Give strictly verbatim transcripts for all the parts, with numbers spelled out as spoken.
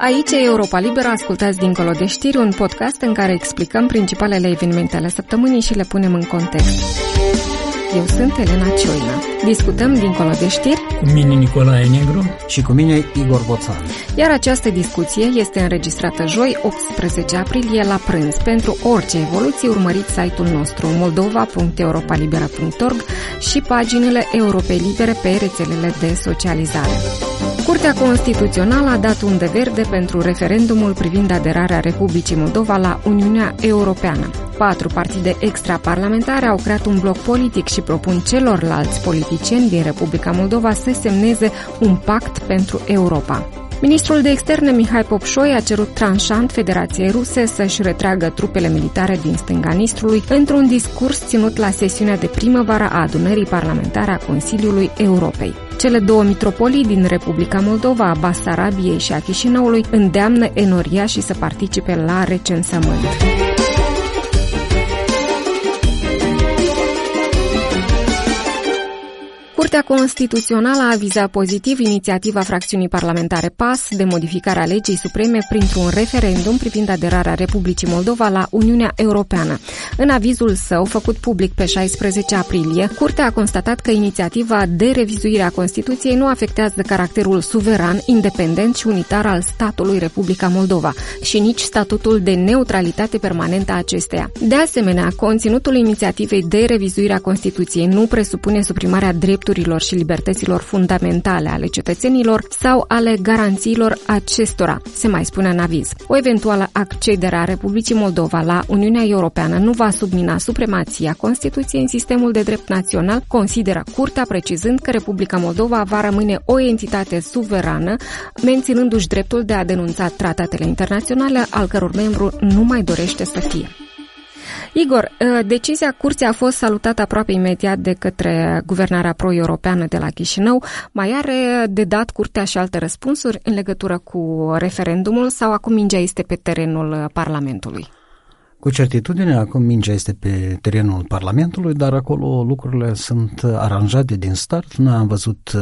Aici e Europa Liberă, ascultați Dincolo de știri, un podcast în care explicăm principalele evenimente ale săptămânii și le punem în context. Eu sunt Elena Cioina. Discutăm Dincolo de știri cu mine Nicolae Negru și cu mine Igor Boțan. Iar această discuție este înregistrată joi, optsprezece aprilie, la prânz. Pentru orice evoluție, urmăriți site-ul nostru moldova punct europa libera punct org și paginile Europei Libere pe rețelele de socializare. Curtea Constituțională a dat undă verde pentru referendumul privind aderarea Republicii Moldova la Uniunea Europeană. Patru partide extraparlamentare au creat un bloc politic și propun celorlalți politicieni din Republica Moldova să semneze un pact pentru Europa. Ministrul de Externe Mihai Popșoi a cerut tranșant Federației Ruse să-și retragă trupele militare din stânga Nistrului într-un discurs ținut la sesiunea de primăvară a adunării parlamentare a Consiliului Europei. Cele două mitropolii din Republica Moldova, a Basarabiei și a Chișinăului, îndeamnă enoriașii să participe la recensământ. Curtea Constituțională a avizat pozitiv inițiativa fracțiunii parlamentare P A S de modificare a legii supreme printr-un referendum privind aderarea Republicii Moldova la Uniunea Europeană. În avizul său, făcut public pe șaisprezece aprilie, Curtea a constatat că inițiativa de revizuire a Constituției nu afectează caracterul suveran, independent și unitar al statului Republica Moldova și nici statutul de neutralitate permanentă a acesteia. De asemenea, conținutul inițiativei de revizuire a Constituției nu presupune suprimarea drepturilor și libertăților fundamentale ale cetățenilor sau ale garanțiilor acestora, se mai spune în aviz. O eventuală accedere a Republicii Moldova la Uniunea Europeană nu va submina supremația Constituției în sistemul de drept național, consideră Curtea, precizând că Republica Moldova va rămâne o entitate suverană, menținându-și dreptul de a denunța tratatele internaționale, al căror membru nu mai dorește să fie. Igor, decizia Curții a fost salutată aproape imediat de către guvernarea pro-europeană de la Chișinău. Mai are de dat Curtea și alte răspunsuri în legătură cu referendumul sau acum mingea este pe terenul Parlamentului? Cu certitudine, acum mingea este pe terenul Parlamentului, dar acolo lucrurile sunt aranjate din start. Noi am văzut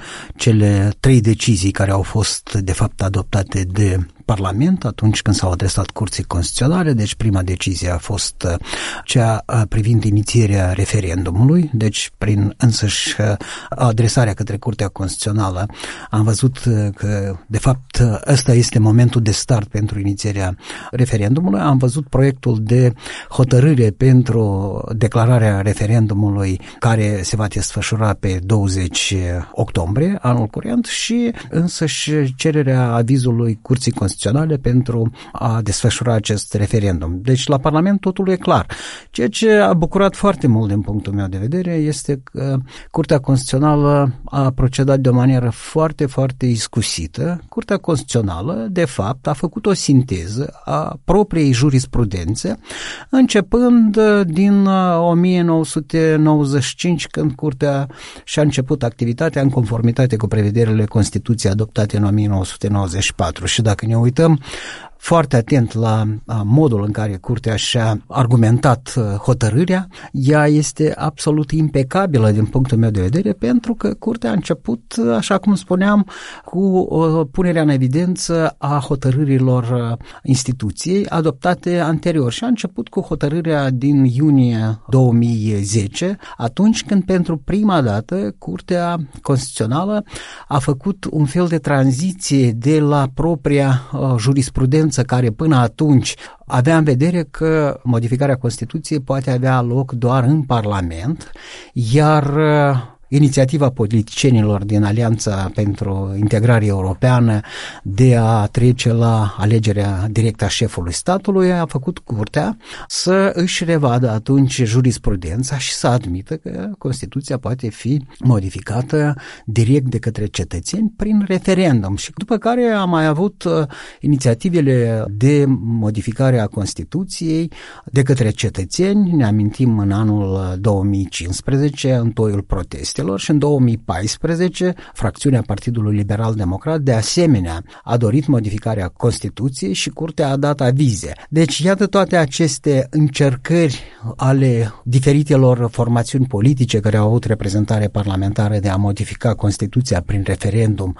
cele trei decizii care au fost, de fapt, adoptate de Parlament atunci când s-au adresat Curții Constituționale. Deci prima decizie a fost cea privind inițierea referendumului, deci prin însăși adresarea către Curtea Constituțională am văzut că de fapt ăsta este momentul de start pentru inițierea referendumului. Am văzut proiectul de hotărâre pentru declararea referendumului care se va desfășura pe douăzeci octombrie anul curent și însăși cererea avizului Curții Constituționale pentru a desfășura acest referendum. Deci la Parlament totul e clar. Ceea ce a bucurat foarte mult din punctul meu de vedere este că Curtea Constituțională a procedat de o manieră foarte, foarte iscusită. Curtea Constituțională, de fapt, a făcut o sinteză a propriei jurisprudențe, începând din o mie nouă sute nouăzeci și cinci, când Curtea și-a început activitatea în conformitate cu prevederile Constituției adoptate în o mie nouă sute nouăzeci și patru. Și dacă ne uităm foarte atent la modul în care Curtea și-a argumentat hotărârea, ea este absolut impecabilă din punctul meu de vedere, pentru că Curtea a început, așa cum spuneam, cu punerea în evidență a hotărârilor instituției adoptate anterior și a început cu hotărârea din iunie două mii zece, atunci când pentru prima dată Curtea Constituțională a făcut un fel de tranziție de la propria jurisprudență care până atunci avea în vedere că modificarea Constituției poate avea loc doar în Parlament, iar inițiativa politicienilor din Alianța pentru Integrare Europeană de a trece la alegerea directă a șefului statului a făcut Curtea să își revadă atunci jurisprudența și să admită că Constituția poate fi modificată direct de către cetățeni prin referendum. Și după care am mai avut inițiativele de modificare a Constituției de către cetățeni. Ne amintim în anul două mii cincisprezece, în toiul protestelor, și în două mii paisprezece, fracțiunea Partidului Liberal Democrat de asemenea a dorit modificarea Constituției și Curtea a dat avize. Deci iată toate aceste încercări ale diferitelor formațiuni politice care au avut reprezentare parlamentară de a modifica Constituția prin referendum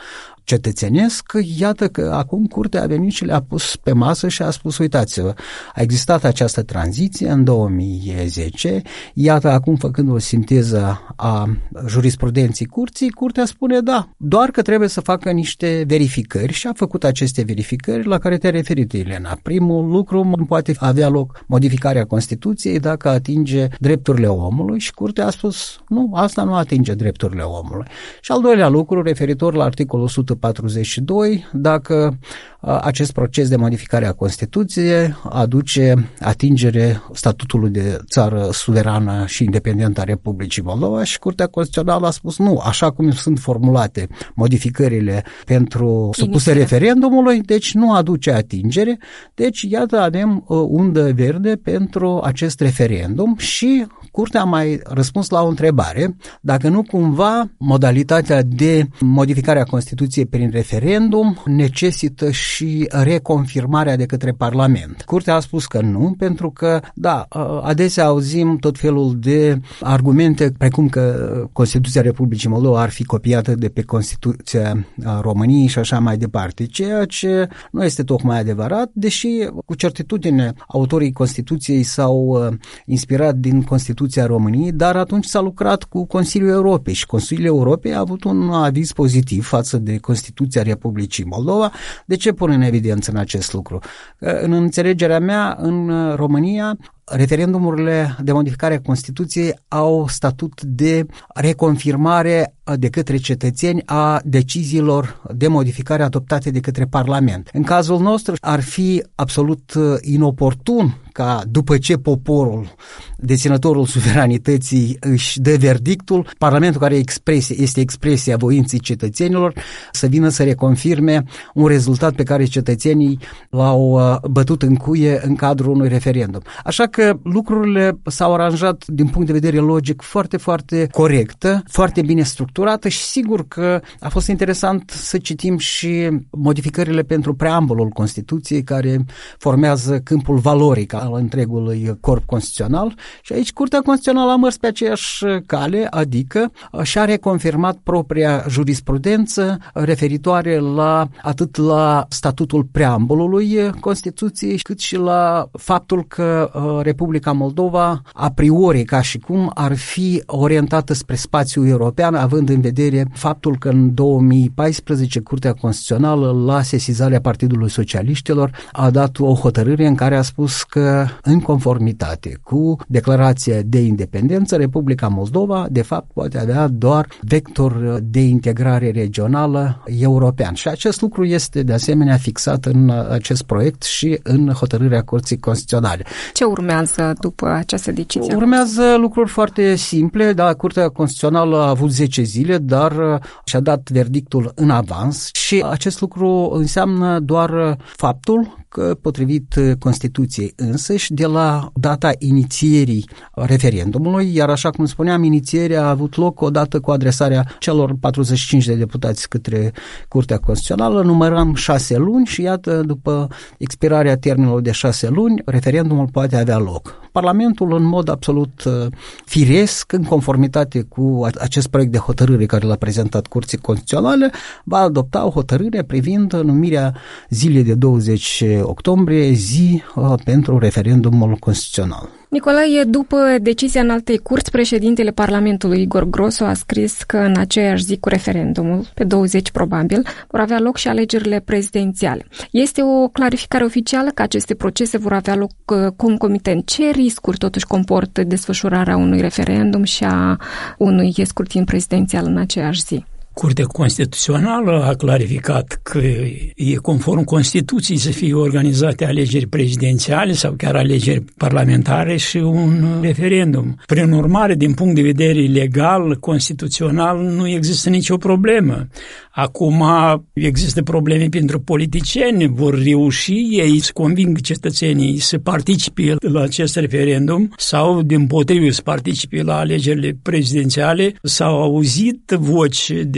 cetățenesc, iată că acum Curtea a venit și le-a pus pe masă și a spus, uitați-vă, a existat această tranziție în două mii zece, iată acum făcând o sinteză a jurisprudenții Curții, Curtea spune da, doar că trebuie să facă niște verificări și a făcut aceste verificări la care te-ai referit, Elena. Primul lucru, nu poate avea loc modificarea Constituției dacă atinge drepturile omului și Curtea a spus nu, asta nu atinge drepturile omului. Și al doilea lucru, referitor la articolul o sută patruzeci și doi, dacă acest proces de modificare a Constituției aduce atingere statutului de țară suverană și independentă a Republicii Moldova și Curtea Constituțională a spus nu, așa cum sunt formulate modificările pentru supuse referendumului, deci nu aduce atingere, deci iată avem undă verde pentru acest referendum și Curtea a mai răspuns la o întrebare, dacă nu cumva modalitatea de modificare a Constituției prin referendum necesită și reconfirmarea de către Parlament. Curtea a spus că nu, pentru că, da, adesea auzim tot felul de argumente, precum că Constituția Republicii Moldova ar fi copiată de pe Constituția României și așa mai departe, ceea ce nu este tocmai adevărat, deși cu certitudine autorii Constituției s-au inspirat din Constituția României, dar atunci s-a lucrat cu Consiliul Europei și Consiliul Europei a avut un aviz pozitiv față de Constituția Republicii Moldova. De ce pun în evidență în acest lucru? În înțelegerea mea, în România, referendumurile de modificare a Constituției au statut de reconfirmare de către cetățeni a deciziilor de modificare adoptate de către Parlament. În cazul nostru ar fi absolut inoportun ca după ce poporul, deținătorul suveranității, își dă verdictul, Parlamentul, care expresie, este expresia voinței cetățenilor, să vină să reconfirme un rezultat pe care cetățenii l-au bătut în cuie în cadrul unui referendum. Așa că lucrurile s-au aranjat din punct de vedere logic foarte, foarte corectă, foarte bine structurată și sigur că a fost interesant să citim și modificările pentru preambulul Constituției care formează câmpul valoric al întregului corp constituțional și aici Curtea Constituțională a mers pe aceeași cale, adică și-a reconfirmat propria jurisprudență referitoare la atât la statutul preambulului Constituției cât și la faptul că Republica Moldova a priori ca și cum ar fi orientată spre spațiul european, având în vedere faptul că în două mii paisprezece Curtea Constituțională la sesizarea Partidului Socialiștilor a dat o hotărâre în care a spus că în conformitate cu declarația de independență, Republica Moldova de fapt poate avea doar vector de integrare regională european. Și acest lucru este de asemenea fixat în acest proiect și în hotărârea Curții Constituționale. Ce urmează după această decizie? Urmează lucruri foarte simple, da, Curtea Constituțională a avut zece zile, dar și-a dat verdictul în avans și acest lucru înseamnă doar faptul că, potrivit Constituției însăși, de la data inițierii referendumului, iar așa cum spuneam, inițierea a avut loc odată cu adresarea celor patruzeci și cinci de deputați către Curtea Constituțională, numărăm șase luni și iată, după expirarea termenului de șase luni, referendumul poate avea loc. Parlamentul, în mod absolut firesc, în conformitate cu acest proiect de hotărâre care l-a prezentat Curții Constituționale, va adopta o hotărâre privind numirea zilei de douăzeci octombrie, zi uh, pentru referendumul constituțional. Nicolae, după decizia înaltei curți, președintele Parlamentului Igor Grosu a scris că în aceeași zi cu referendumul, pe douăzeci probabil, vor avea loc și alegerile prezidențiale. Este o clarificare oficială că aceste procese vor avea loc concomitent. Ce riscuri totuși comportă desfășurarea unui referendum și a unui scrutin prezidențial în aceeași zi? Curtea Constituțională a clarificat că e conform Constituției să fie organizate alegeri prezidențiale sau chiar alegeri parlamentare și un referendum. Prin urmare, din punct de vedere legal, constituțional, nu există nicio problemă. Acum există probleme pentru politicieni, vor reuși ei să convingă cetățenii să participe la acest referendum sau, dimpotrivă, să participe la alegerile prezidențiale. S-au auzit voci din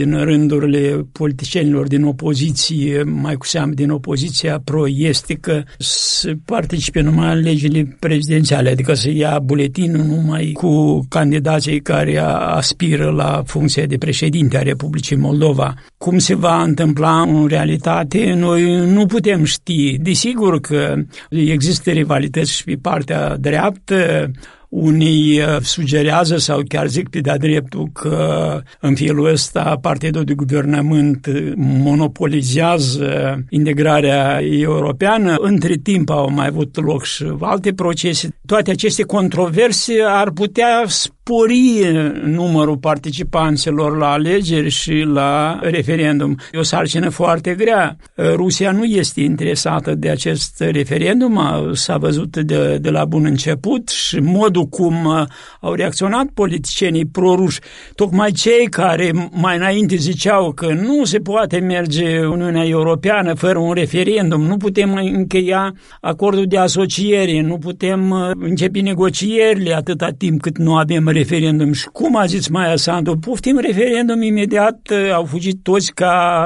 în rândurile politicienilor din opoziție, mai cu seamă din opoziția pro-estică, să participe numai în alegerile prezidențiale, adică să ia buletinul numai cu candidații care aspiră la funcția de președinte a Republicii Moldova. Cum se va întâmpla în realitate, noi nu putem ști. Desigur că există rivalități și pe partea dreaptă. Unii sugerează sau chiar zic pe de-a dreptul că în felul ăsta partidul de guvernământ monopolizează integrarea europeană. Între timp au mai avut loc și alte procese. Toate aceste controverse ar putea spori numărul participanților la alegeri și la referendum. E o sarcină foarte grea. Rusia nu este interesată de acest referendum, s-a văzut de, de la bun început și modul cum au reacționat politicienii proruși, tocmai cei care mai înainte ziceau că nu se poate merge Uniunea Europeană fără un referendum, nu putem încheia acordul de asociere, nu putem începe negocierile atâta timp cât nu avem referendum. Și cum a zis Maia Sandu, poftim referendum imediat, au fugit toți ca...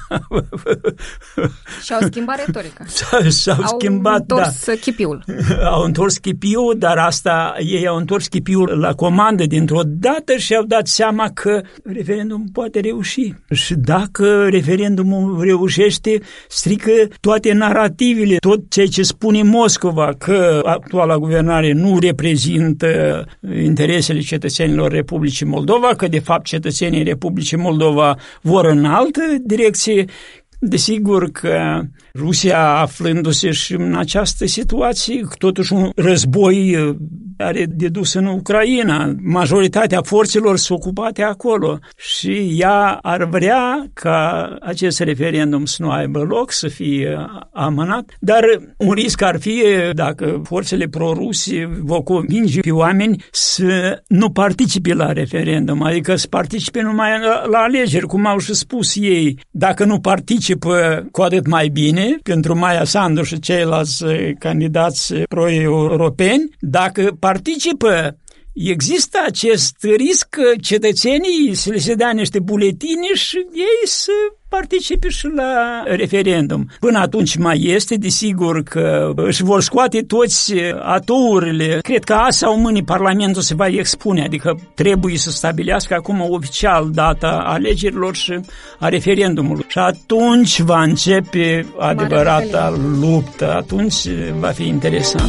Și-au schimbat retorica. S-au au schimbat, întors da. chipiul. Au întors chipiul, dar asta, ei au întors chipiul la comandă dintr-o dată și au dat seama că referendumul poate reuși. Și dacă referendumul reușește, strică toate narativele, tot ceea ce spune Moscova, că actuala guvernare nu reprezintă interesele cetățenilor Republicii Moldova, că de fapt cetățenii Republicii Moldova vor în altă direcție. Desigur că Rusia, aflându-se și în această situație, totuși un război are de dus în Ucraina, majoritatea forțelor sunt ocupate acolo și ea ar vrea ca acest referendum să nu aibă loc, să fie amânat, dar un risc ar fi dacă forțele pro-ruse vor convinge pe oameni să nu participe la referendum, adică să participe numai la, la alegeri, cum au și spus ei. Dacă nu participă, cu atât mai bine pentru Maia Sandu și ceilalți candidați pro-europeni. Dacă participă, există acest risc că cetățenii să le se dea niște buletine și ei să participe și la referendum. Până atunci mai este, desigur că își vor scoate toți atourile. Cred că azi sau mâine Parlamentul se va expune, adică trebuie să stabilească acum oficial data alegerilor și a referendumului. Și atunci va începe adevărata luptă, atunci va fi interesant.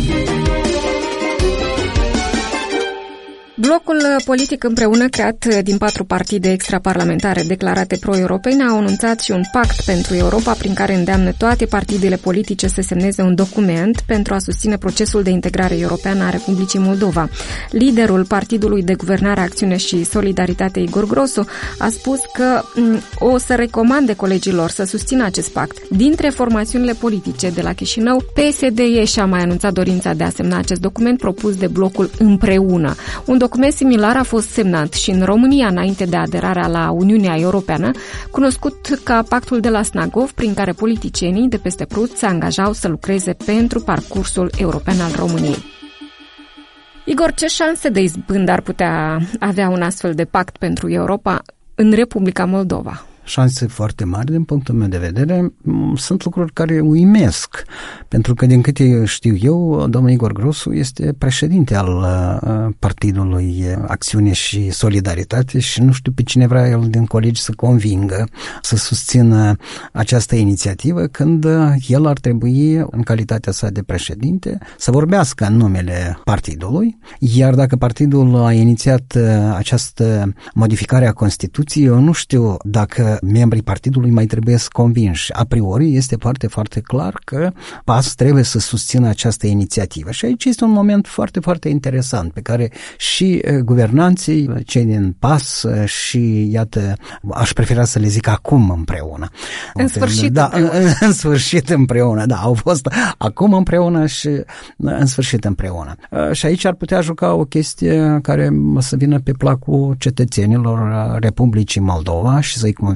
Blocul politic împreună, creat din patru partide extraparlamentare declarate pro-europene, a anunțat și un pact pentru Europa prin care îndeamnă toate partidele politice să semneze un document pentru a susține procesul de integrare europeană a Republicii Moldova. Liderul Partidului de Guvernare, Acțiune și Solidaritate, Igor Grosu, a spus că o să recomande colegilor să susțină acest pact. Dintre formațiunile politice de la Chișinău, P S D și-a mai anunțat dorința de a semna acest document propus de blocul împreună. Un document similar a fost semnat și în România înainte de aderarea la Uniunea Europeană, cunoscut ca Pactul de la Snagov, prin care politicienii de peste Prut se angajau să lucreze pentru parcursul european al României. Igor, ce șanse de izbândă ar putea avea un astfel de pact pentru Europa în Republica Moldova? Șanse foarte mari din punctul meu de vedere. Sunt lucruri care uimesc, pentru că din câte știu eu, domnul Igor Grosu este președinte al Partidului Acțiune și Solidaritate și nu știu pe cine vrea el din colegi să convingă să susțină această inițiativă, când el ar trebui, în calitatea sa de președinte, să vorbească în numele partidului, iar dacă partidul a inițiat această modificare a Constituției, eu nu știu dacă membrii partidului mai trebuie să convinși. A priori este foarte, foarte clar că P A S trebuie să susțină această inițiativă. Și aici este un moment foarte, foarte interesant pe care și guvernanții, cei din P A S și, iată, aș prefera să le zic acum împreună. În sfârșit da, împreună. În, în sfârșit împreună, da, au fost acum împreună și în sfârșit împreună. Și aici ar putea juca o chestie care să vină pe placul cetățenilor Republicii Moldova și să-i convingă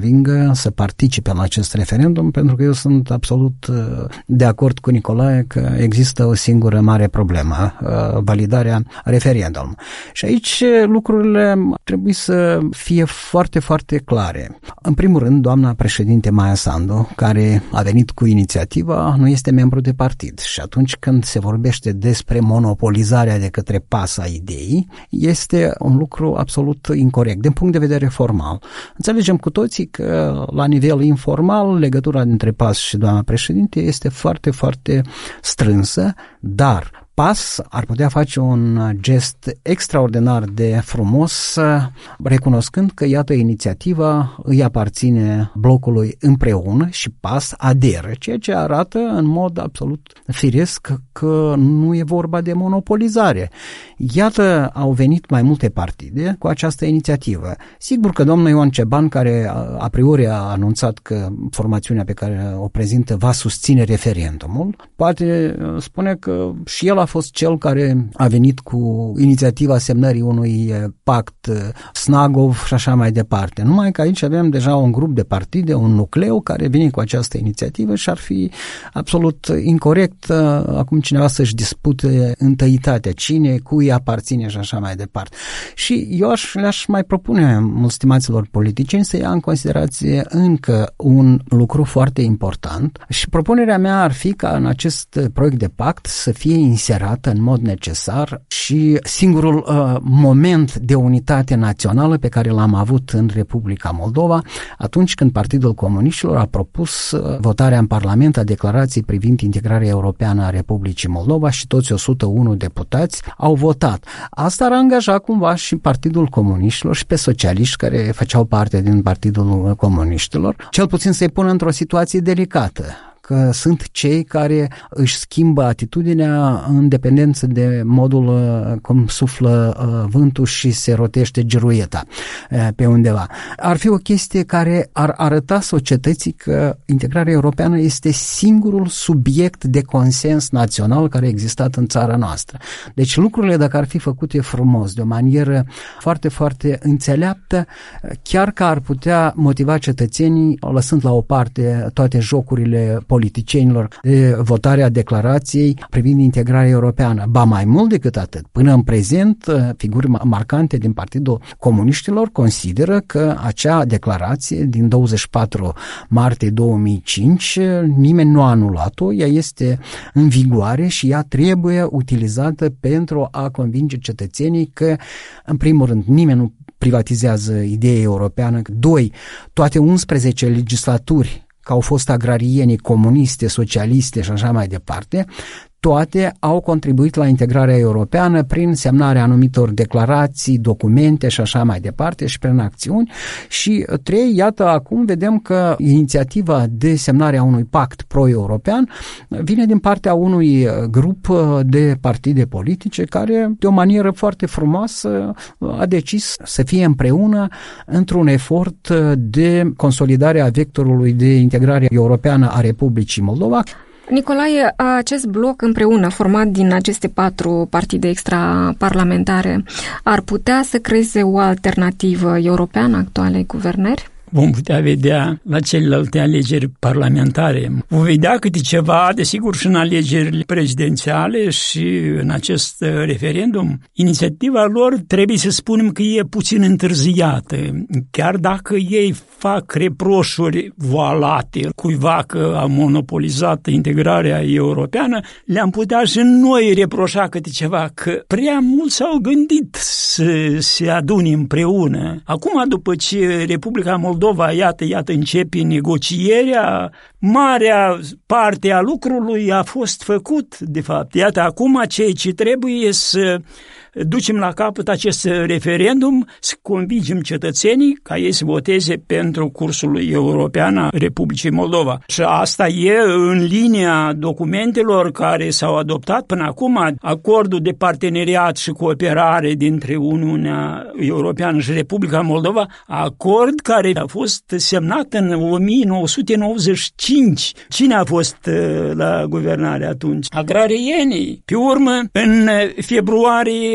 convingă să participe la acest referendum, pentru că eu sunt absolut de acord cu Nicolae că există o singură mare problemă, validarea referendumului. Și aici lucrurile trebuie să fie foarte, foarte clare. În primul rând, doamna președinte Maia Sandu, care a venit cu inițiativa, nu este membru de partid și atunci când se vorbește despre monopolizarea de către P A S a ideii, este un lucru absolut incorect, din punct de vedere formal. Înțelegem cu toții că la nivel informal legătura dintre P A S și doamna președinte este foarte, foarte strânsă, dar P A S ar putea face un gest extraordinar de frumos, recunoscând că, iată, inițiativa îi aparține blocului împreună și P A S aderă, ceea ce arată în mod absolut firesc că nu e vorba de monopolizare. Iată, au venit mai multe partide cu această inițiativă. Sigur că domnul Ion Ceban, care a priori a anunțat că formațiunea pe care o prezintă va susține referendumul, poate spune că și el a fost cel care a venit cu inițiativa semnării unui pact Snagov și așa mai departe. Numai că aici avem deja un grup de partide, un nucleu care vine cu această inițiativă și ar fi absolut incorect acum cineva să-și dispute întâitatea, cine, cui aparține și așa mai departe. Și eu aș, le-aș mai propune stimaților politicieni să ia în considerație încă un lucru foarte important și propunerea mea ar fi ca în acest proiect de pact să fie inserată în mod necesar și singurul uh, moment de unitate națională pe care l-am avut în Republica Moldova atunci când Partidul Comuniștilor a propus uh, votarea în Parlament a declarației privind integrarea europeană a Republicii Moldova și toți o sută unu deputați au votat. Asta ar angaja cumva și Partidul Comuniștilor și pe socialiști care făceau parte din Partidul Comuniștilor, cel puțin să-i pună într-o situație delicată, că sunt cei care își schimbă atitudinea în dependență de modul cum suflă vântul și se rotește geruieta pe undeva. Ar fi o chestie care ar arăta societății că integrarea europeană este singurul subiect de consens național care a existat în țara noastră. Deci lucrurile, dacă ar fi făcute frumos, de o manieră foarte, foarte înțeleaptă, chiar că ar putea motiva cetățenii, lăsând la o parte toate jocurile politicienilor de votarea declarației privind integrarea europeană. Ba mai mult decât atât, până în prezent, figuri marcante din Partidul Comuniștilor consideră că acea declarație din douăzeci și patru martie două mii cinci, nimeni nu a anulat-o, ea este în vigoare și ea trebuie utilizată pentru a convinge cetățenii că, în primul rând, nimeni nu privatizează ideea europeană, doi, toate unsprezece legislaturi că au fost agrariene, comuniste, socialiste și așa mai departe, toate au contribuit la integrarea europeană prin semnarea anumitor declarații, documente și așa mai departe și prin acțiuni. Și trei, iată, acum vedem că inițiativa de semnare a unui pact pro-european vine din partea unui grup de partide politice care, de o manieră foarte frumoasă, a decis să fie împreună într-un efort de consolidare a vectorului de integrare europeană a Republicii Moldova. Nicolae, acest bloc împreună, format din aceste patru partide extraparlamentare, ar putea să creeze o alternativă europeană actualei guvernări? Vom putea vedea la celelalte alegeri parlamentare. Vom vedea câte ceva, desigur, și în alegerile prezidențiale și în acest referendum. Inițiativa lor trebuie să spunem că e puțin întârziată. Chiar dacă ei fac reproșuri voalate cuiva că a monopolizat integrarea europeană, le-am putea și noi reproșa câte ceva, că prea mult s-au gândit să se adune împreună. Acum, după ce Republica Moldova Moldova, iată, iată, începe negocierea, marea parte a lucrului a fost făcut, de fapt. Iată, acum ceea ce trebuie să ducem la capăt acest referendum, să convingem cetățenii ca ei să voteze pentru cursul european a Republicii Moldova. Și asta e în linia documentelor care s-au adoptat până acum, acordul de parteneriat și cooperare dintre Uniunea Europeană și Republica Moldova, acord care a fost semnat în o mie nouă sute nouăzeci și cinci. Cine a fost la guvernare atunci? Agrarienii. Pe urmă, în februarie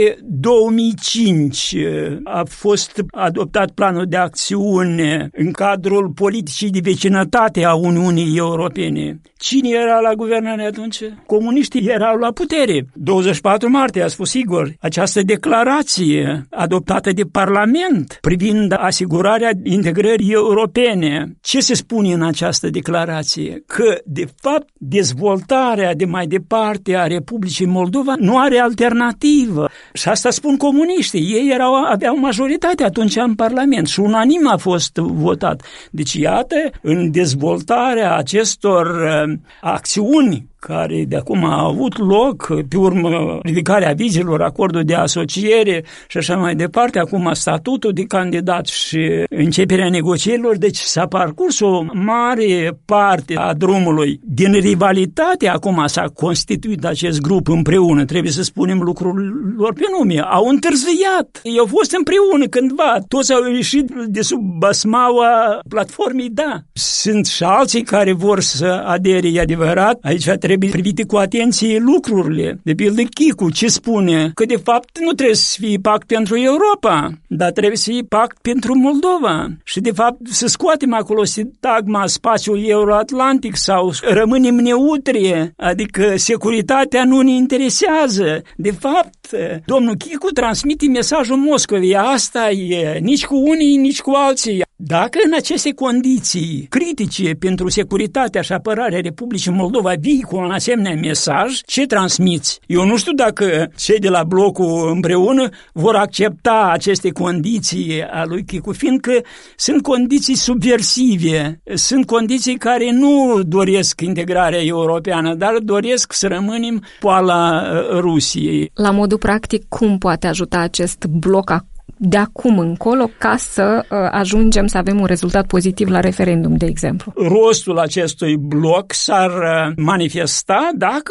două mii cinci a fost adoptat planul de acțiune în cadrul politicii de vecinătate a Uniunii Europene. Cine era la guvernare atunci? Comuniștii erau la putere. douăzeci și patru martie, a spus Igor, această declarație adoptată de Parlament privind asigurarea integrării europene. Ce se spune în această declarație? Că, de fapt, dezvoltarea de mai departe a Republicii Moldova nu are alternativă. Și asta spun comuniștii. Ei erau, aveau majoritate atunci în Parlament și unanim a fost votat. Deci, iată, în dezvoltarea acestor uh, acțiuni care de acum a avut loc, pe urmă ridicarea vizelor, acordul de asociere și așa mai departe, acum statutul de candidat și începerea negocierilor, deci s-a parcurs o mare parte a drumului. Din rivalitate acum s-a constituit acest grup împreună, trebuie să spunem lucrurilor pe nume. Au întârziat, ei au fost împreună cândva, toți au ieșit de sub basmaua platformei, da. Sunt și alții care vor să adere, e adevărat, aici trebuie Trebuie privite cu atenție lucrurile. De pildă Chicu, ce spune? Că de fapt nu trebuie să fie pact pentru Europa, dar trebuie să fie pact pentru Moldova. Și de fapt să scoatem acolo sintagma spațiul euroatlantic sau rămânem neutri, adică securitatea nu ne interesează. De fapt, domnul Chicu transmite mesajul Moscovei. Asta e, nici cu unii, nici cu alții. Dacă în aceste condiții critice pentru securitatea și apărarea Republicii Moldova vii cu un asemenea mesaj, ce transmiți? Eu nu știu dacă cei de la blocul împreună vor accepta aceste condiții a lui Chicu, fiindcă sunt condiții subversive, sunt condiții care nu doresc integrarea europeană, dar doresc să rămânem poala Rusiei. La modul practic, cum poate ajuta acest bloc de acum încolo ca să uh, ajungem să avem un rezultat pozitiv la referendum, de exemplu? Rostul acestui bloc s-ar manifesta dacă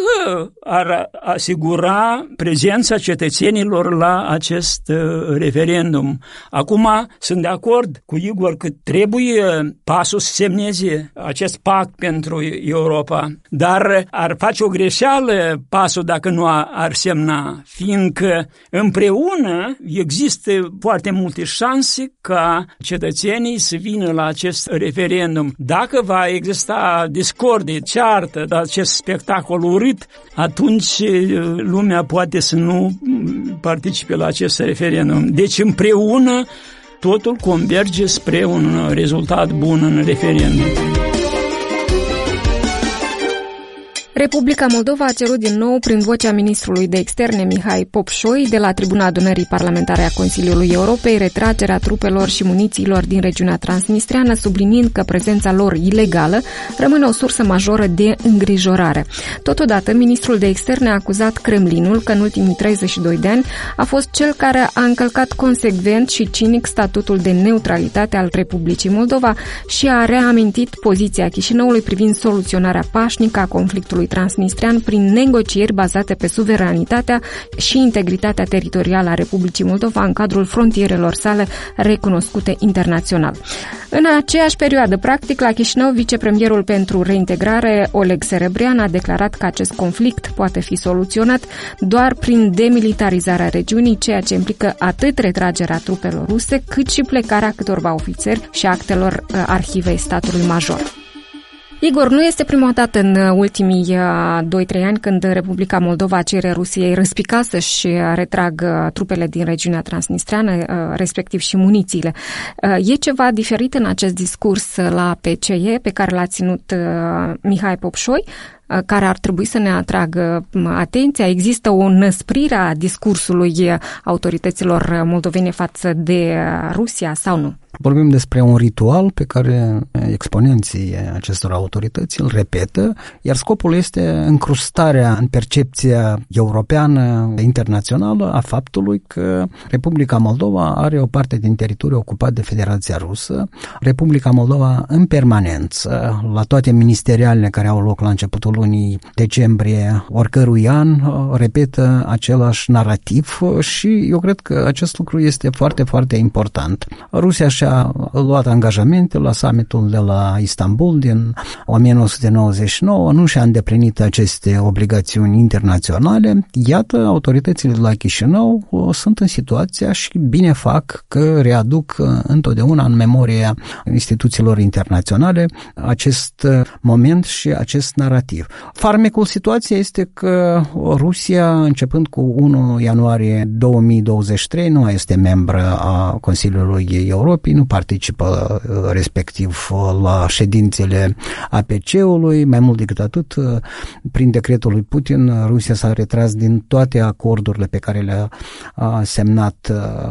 ar asigura prezența cetățenilor la acest uh, referendum. Acum sunt de acord cu Igor că trebuie PAS-ul să semneze acest pact pentru Europa, dar ar face o greșeală PAS-ul dacă nu ar semna, fiindcă împreună există foarte multe șanse ca cetățenii să vină la acest referendum. Dacă va exista discordie, ceartă, acest spectacol urât, atunci lumea poate să nu participe la acest referendum. Deci împreună totul converge spre un rezultat bun în referendum. Republica Moldova a cerut din nou, prin vocea ministrului de externe Mihai Popșoi, de la Tribuna Adunării Parlamentare a Consiliului Europei, retragerea trupelor și munițiilor din regiunea transnistreană, subliniind că prezența lor ilegală rămâne o sursă majoră de îngrijorare. Totodată, ministrul de externe a acuzat Kremlinul că în ultimii treizeci și doi de ani a fost cel care a încălcat consecvent și cinic statutul de neutralitate al Republicii Moldova și a reamintit poziția Chișinăului privind soluționarea pașnică a conflictului transnistrean prin negocieri bazate pe suveranitatea și integritatea teritorială a Republicii Moldova în cadrul frontierelor sale recunoscute internațional. În aceeași perioadă, practic, la Chișinău, vicepremierul pentru reintegrare, Oleg Serebrean, a declarat că acest conflict poate fi soluționat doar prin demilitarizarea regiunii, ceea ce implică atât retragerea trupelor ruse, cât și plecarea câtorva ofițeri și actelor arhivei statului major. Igor, nu este prima dată în ultimii doi trei ani când Republica Moldova cere Rusiei răspica să-și retragă trupele din regiunea transnistreană, respectiv și munițiile. E ceva diferit în acest discurs la P C E pe care l-a ținut Mihai Popșoi, care ar trebui să ne atragă atenția? Există o înăsprire a discursului autorităților moldovene față de Rusia sau nu? Vorbim despre un ritual pe care exponenții acestor autorități îl repetă, iar scopul este încrustarea în percepția europeană internațională a faptului că Republica Moldova are o parte din teritoriu ocupat de Federația Rusă. Republica Moldova în permanență, la toate ministerialele care au loc la începutul începutul lunii decembrie oricărui an repetă același narativ și eu cred că acest lucru este foarte, foarte important. Rusia și-a luat angajamente la summitul de la Istanbul din o mie nouă sute nouăzeci și nouă, nu și-a îndeplinit aceste obligațiuni internaționale. Iată, autoritățile de la Chișinău sunt în situația și bine fac că readuc întotdeauna în memoria instituțiilor internaționale acest moment și acest narativ. Farmecul situației este că Rusia, începând cu unu ianuarie două mii douăzeci și trei, nu mai este membră a Consiliului Europei, nu participă respectiv la ședințele A P C-ului. Mai mult decât atât, prin decretul lui Putin, Rusia s-a retras din toate acordurile pe care le-a semnat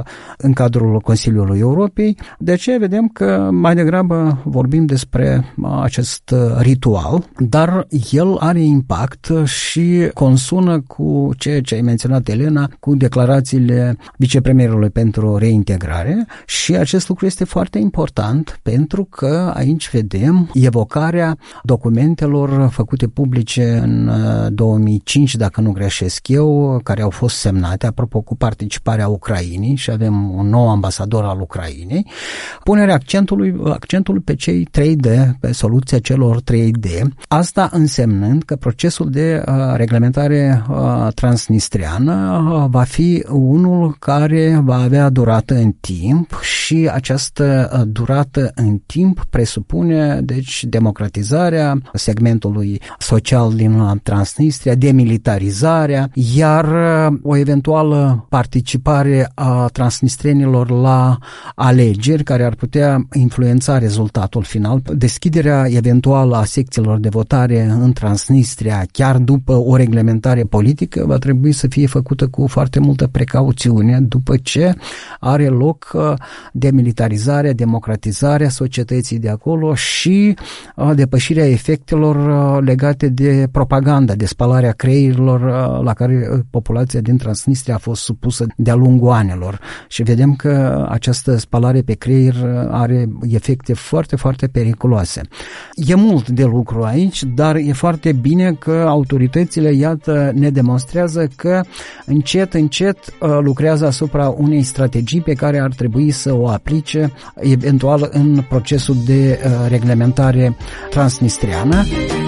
în cadrul Consiliului Europei. De aceea vedem că mai degrabă vorbim despre acest ritual, dar el are impact și consună cu ceea ce ai menționat, Elena, cu declarațiile vicepremierului pentru reintegrare și acest lucru este foarte important pentru că aici vedem evocarea documentelor făcute publice în două mii cinci, dacă nu greșesc eu, care au fost semnate, apropo cu participarea Ucrainei și avem un nou ambasador al Ucrainei, punerea accentului, accentului pe cei trei D, pe soluția celor trei D, asta însemnând că procesul de uh, reglementare uh, transnistriană uh, va fi unul care va avea durată în timp și această uh, durată în timp presupune, deci, democratizarea segmentului social din Transnistria, demilitarizarea, iar uh, o eventuală participare a transnistrienilor la alegeri care ar putea influența rezultatul final, deschiderea eventuală a secțiilor de votare în Transnistria, chiar după o reglementare politică, va trebui să fie făcută cu foarte multă precauțiune după ce are loc demilitarizarea, democratizarea societății de acolo și depășirea efectelor legate de propaganda, de spălarea creierilor la care populația din Transnistria a fost supusă de-a lungul anilor. Și vedem că această spălare pe creier are efecte foarte, foarte periculoase. E mult de lucru aici, dar e foarte bine că autoritățile, iată, ne demonstrează că încet, încet lucrează asupra unei strategii pe care ar trebui să o aplice eventual în procesul de reglementare transnistriană.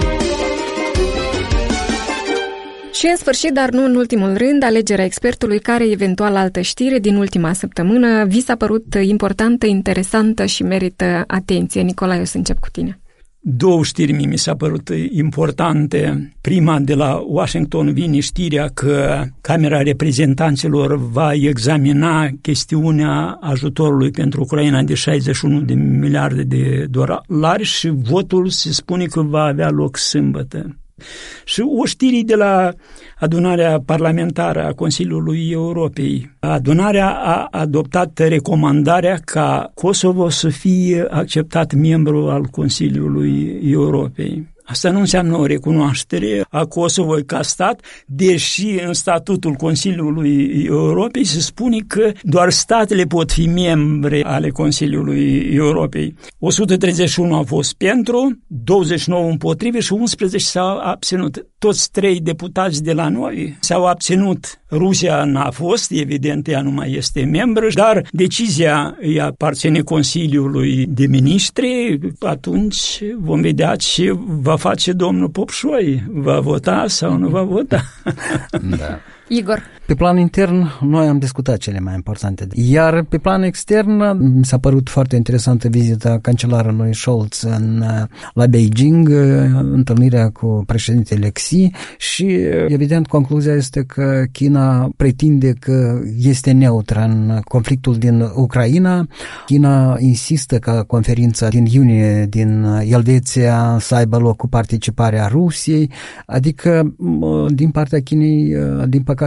Și în sfârșit, dar nu în ultimul rând, alegerea expertului care, eventual altă știre din ultima săptămână, vi s-a părut importantă, interesantă și merită atenție. Nicolae, o să încep cu tine. Două știri mi s-a părut importante. Prima, de la Washington vine știrea că Camera Reprezentanților va examina chestiunea ajutorului pentru Ucraina de șaizeci și unu de miliarde de dolari și votul se spune că va avea loc sâmbătă. Și o știre de la adunarea parlamentară a Consiliului Europei. Adunarea a adoptat recomandarea ca Kosovo să fie acceptat membru al Consiliului Europei. Asta nu înseamnă o recunoaștere a Kosovo ca stat, deși în statutul Consiliului Europei se spune că doar statele pot fi membre ale Consiliului Europei. o sută treizeci și unu au fost pentru, douăzeci și nouă împotrivă și unsprezece s-au abținut. Toți trei deputați de la noi s-au abținut. Rusia n-a fost, evident, ea nu mai este membră, dar decizia îi aparține Consiliului de Ministri. Atunci vom vedea ce va face domnul Popșoi. Va vota sau nu va vota? Da. Igor. Pe plan intern, noi am discutat cele mai importante. Iar pe plan extern, mi s-a părut foarte interesantă vizita cancelarului Scholz în, la Beijing, întâlnirea cu președintele Xi și, evident, concluzia este că China pretinde că este neutră în conflictul din Ucraina. China insistă ca conferința din iunie din Elveția să aibă loc cu participarea Rusiei, adică din partea Chinei, din păcate, nu putem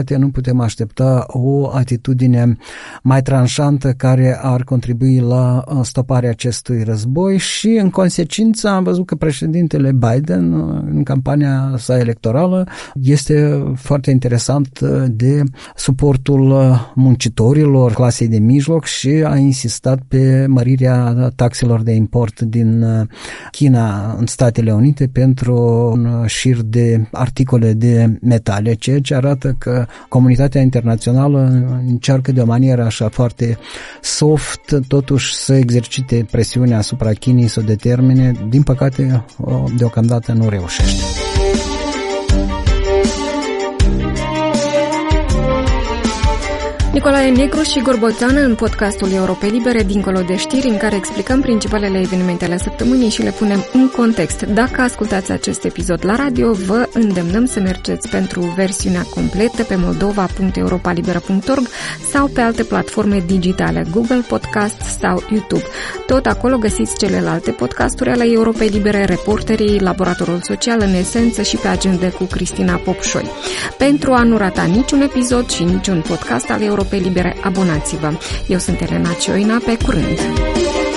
putem aștepta o atitudine mai tranșantă care ar contribui la stoparea acestui război și, în consecință, am văzut că președintele Biden, în campania sa electorală, este foarte interesant de suportul muncitorilor, clasei de mijloc și a insistat pe mărirea taxelor de import din China în Statele Unite pentru un șir de articole de metale, ceea ce arată că comunitatea internațională încearcă de o manieră așa foarte soft totuși să exercite presiunea asupra Chinei, să o determine. Din păcate, deocamdată nu reușește. Nicolae Negru și Gorboțeană în podcastul Europei Libere, dincolo de știri, în care explicăm principalele evenimente ale săptămânii și le punem în context. Dacă ascultați acest episod la radio, vă îndemnăm să mergeți pentru versiunea completă pe moldova punct europalibera punct org sau pe alte platforme digitale, Google Podcast sau YouTube. Tot acolo găsiți celelalte podcasturi ale Europei Libere, Reporterii, Laboratorul Social în esență și pe agende cu Cristina Popșoi. Pentru a nu rata niciun episod și niciun podcast al Europei Libere, abonați-vă. Eu sunt Elena Cioina, pe curând!